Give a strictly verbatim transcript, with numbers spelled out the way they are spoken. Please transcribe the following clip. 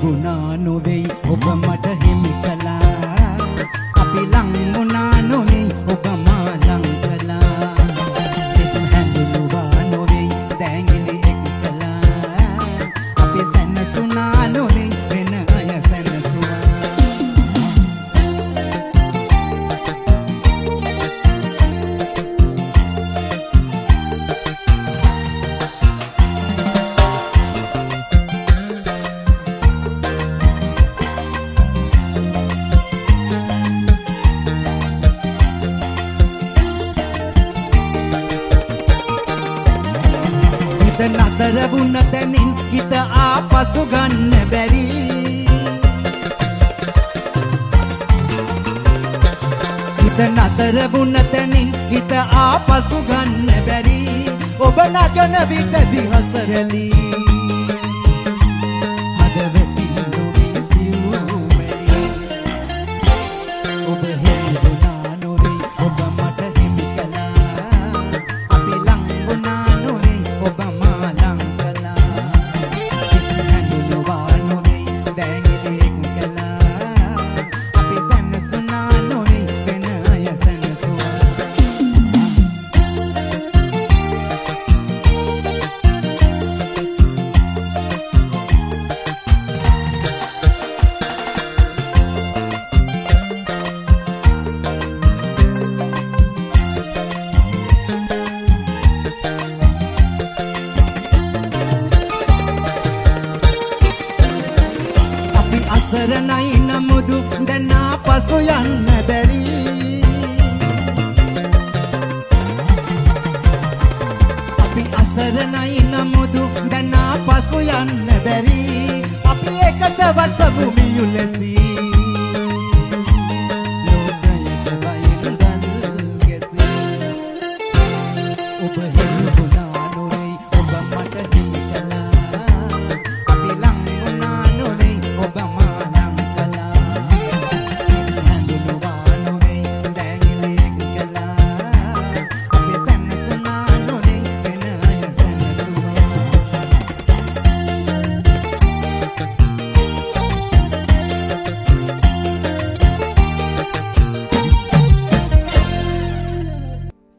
තිබුණා නොවේ ඔබ මට හිමි කළා අපි ලං වුණා නොවේ ඔබ මා ලං කළා සිත හැඳුනුවා නොවේ දැඟිලි එක් කළා අපි සැනසුණා නොවේ වෙන අය සැනසුවා නතර වුණ තැනින් හිත ආපසු ගන්න බැරි හිත නතර වුණ තැනින් හිත ආපසු ගන්න බැරි ඔබ නගන විට දිහසරලි හදවතින් නොවේ සිව්මැලි ඔබ හෙළුණා නොවේ ඔබ මට හිමි කළා අපි ලං වුණා නොවේ ඔබ අසරණයි නමුදු දැන් ආපසු යන්න බැරි අපි අසරණයි නමුදු දැන් ආපසු යන්න බැරි අපි එකට වසමු මියුලසී